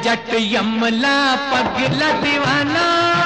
जट यमला पगला दीवाना,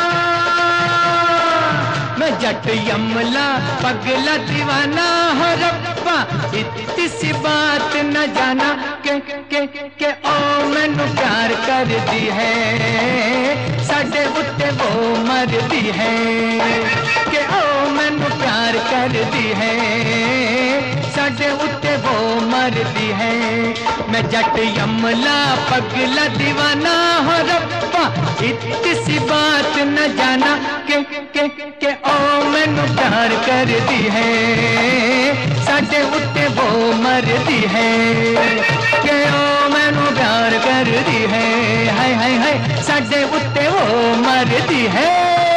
मैं जट यमला पगला दीवाना हो रब्बा इतनी सी बात न जाना के ओ मैनू प्यार कर दी है साडे उत्ते वो मर दी है के ओ मैनू प्यार कर दी है साडे उत्ते वो मरदी है। मैं जट यमला पगला दीवाना हो रब्बा इतनी सी बात न जाना के ओ मैनू प्यार कर दी है साडे उत्ते वो मरदी है के ओ मैनू प्यार कर दी है हाय हाय हाय साडे उत्ते वो मरदी है।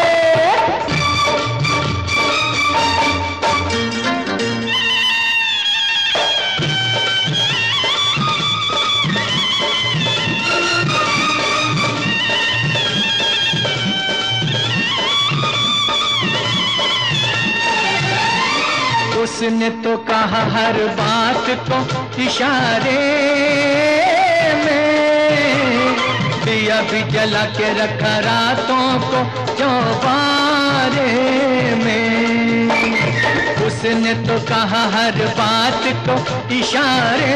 उसने तो कहा हर बात को इशारे में, दिया भी जला के रखा रातों को चौबारे में। उसने तो कहा हर बात को इशारे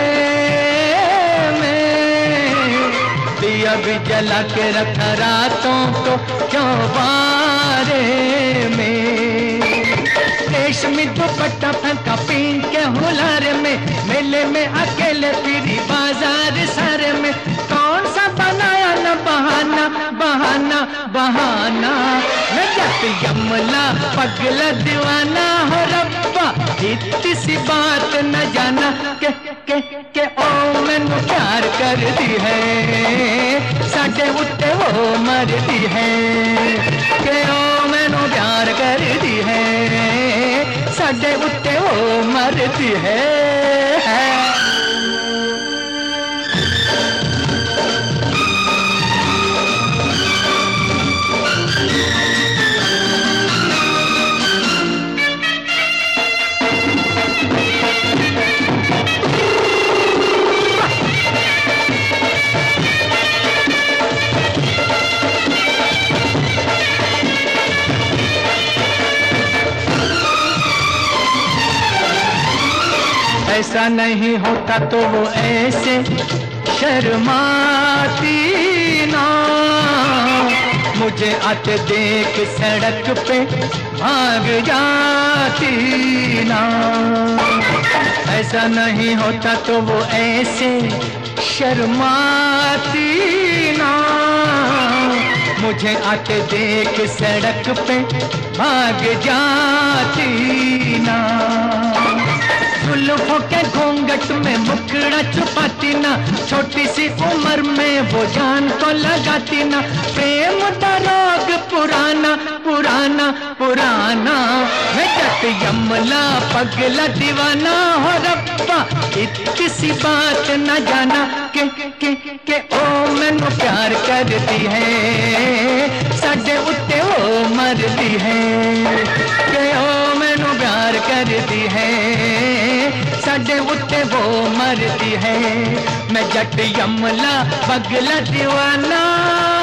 में, दिया भी जला के रखा रातों को चौबारे में। रेशमी दुपट्टा फेंका पीन के हुलार में, मेले में अकेले फिरी बाजार सारे में। कौन सा बनाया न बहाना बहाना बहाना, मैं जट यमला पगला दीवाना हो रब्बा इतनी सी बात न जाना के ओ मैनू प्यार कर दी है साडे उत्ते वो मरदी है के ओ मैनू प्यार कर दी है साडे उत्ते वो मरदी है। ऐसा नहीं होता तो वो ऐसे शर्माती ना, मुझे आते देख सड़क पे भाग जाती ना। ऐसा नहीं होता तो वो ऐसे शर्माती ना, मुझे आते देख सड़क पे भाग जाती ना। जुल्फों के घूंघट में मुखड़ा छुपाती ना, छोटी सी उम्र में वो जान को लगाती ना। प्रेम का रोग पुराना पुराना पुराना, मैं जट यमला पगला दीवाना हो रब्बा इतनी सी बात न जाना के ओ मैनू प्यार कर दी है साडे उत्ते वो मरदी है के ओ मैनू प्यार कर दी है साडे उत्ते वो मरदी है। मैं जट यमला पगला दीवाना।